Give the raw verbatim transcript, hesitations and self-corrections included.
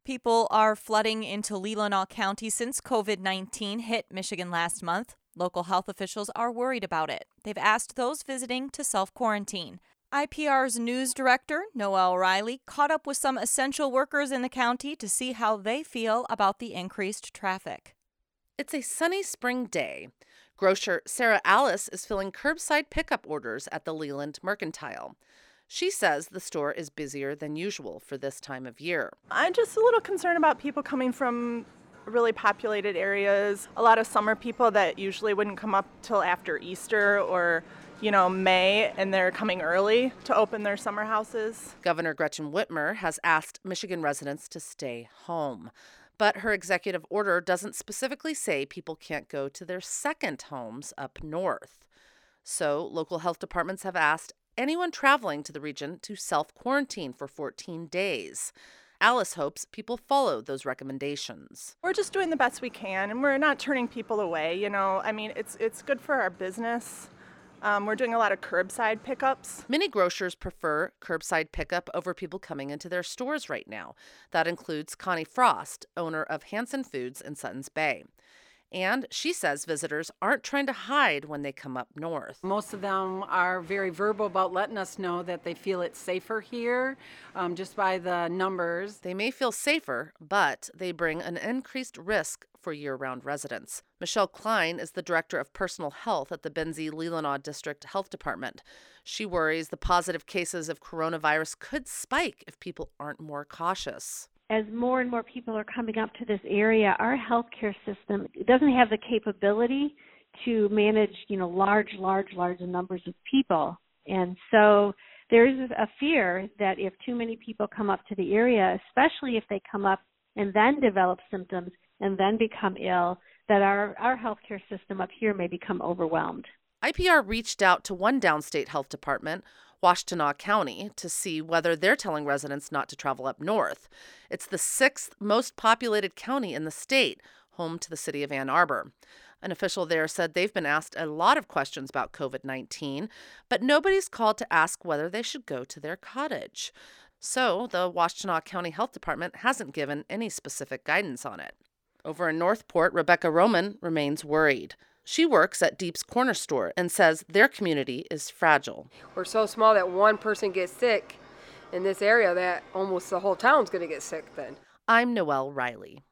People are flooding into Leelanau County since COVID nineteen hit Michigan last month. Local health officials are worried about it. They've asked those visiting to self-quarantine. I P R's news director, Noel Riley, caught up with some essential workers in the county to see how they feel about the increased traffic. It's a sunny spring day. Grocer Sarah Alice is filling curbside pickup orders at the Leland Mercantile. She says the store is busier than usual for this time of year. I'm just a little concerned about people coming from really populated areas. A lot of summer people that usually wouldn't come up till after Easter or, you know, May, and they're coming early to open their summer houses. Governor Gretchen Whitmer has asked Michigan residents to stay home. But her executive order doesn't specifically say people can't go to their second homes up north. So local health departments have asked anyone traveling to the region to self-quarantine for fourteen days. Alice hopes people follow those recommendations. We're just doing the best we can, and we're not turning people away. You know, I mean, it's it's good for our business. Um, we're doing a lot of curbside pickups. Many grocers prefer curbside pickup over people coming into their stores right now. That includes Connie Frost, owner of Hanson Foods in Suttons Bay. And she says visitors aren't trying to hide when they come up north. Most of them are very verbal about letting us know that they feel it's safer here, um, just by the numbers. They may feel safer, but they bring an increased risk for year-round residents. Michelle Klein is the director of personal health at the Benzie-Leelanau District Health Department. She worries the positive cases of coronavirus could spike if people aren't more cautious. As more and more people are coming up to this area, our healthcare system doesn't have the capability to manage, you know, large, large, large numbers of people. And so there is a fear that if too many people come up to the area, especially if they come up and then develop symptoms and then become ill, that our, our healthcare system up here may become overwhelmed. I P R reached out to one downstate health department, Washtenaw County, to see whether they're telling residents not to travel up north. It's the sixth most populated county in the state, home to the city of Ann Arbor. An official there said they've been asked a lot of questions about COVID nineteen, but nobody's called to ask whether they should go to their cottage. So the Washtenaw County Health Department hasn't given any specific guidance on it. Over in Northport, Rebecca Roman remains worried. She works at Deep's Corner Store and says their community is fragile. We're so small that one person gets sick in this area that almost the whole town's going to get sick then. I'm Noel Riley.